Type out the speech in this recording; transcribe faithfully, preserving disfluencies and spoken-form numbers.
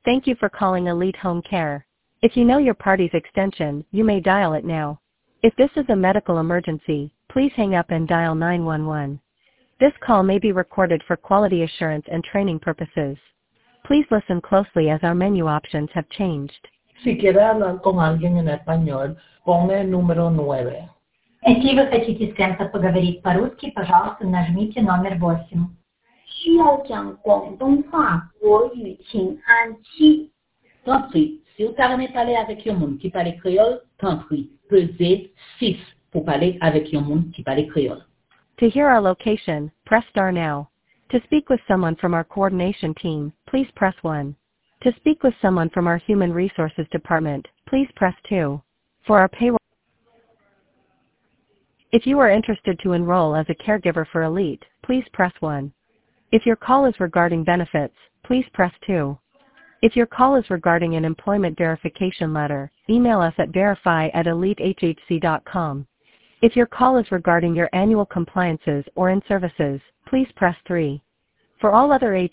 Thank you for calling Elite Home Care. If you know your party's extension, you may dial it now. If this is a medical emergency, please hang up and dial nine one one. This call may be recorded for quality assurance and training purposes. Please listen closely as our menu options have changed. Si quiere hablar con alguien en español, ponga el número nueve. Если вы хотите с кем-то поговорить по-русски, пожалуйста, нажмите номер восемь. 需要讲广东话国语请按七 Tantri, si vous parlez parler avec un monde qui parle créole, tantri, pesez six pour parler avec un monde qui parle créole. To hear our location, press star now. To speak with someone from our coordination team, please press one. To speak with someone from our human resources department, please press two. For our payroll, if you are interested to enroll as a caregiver for Elite, please press one. If your call is regarding benefits, please press two. If your call is regarding an employment verification letter, email us at verify at elite h h c dot com. If your call is regarding your annual compliances or in-services, please press three. For all other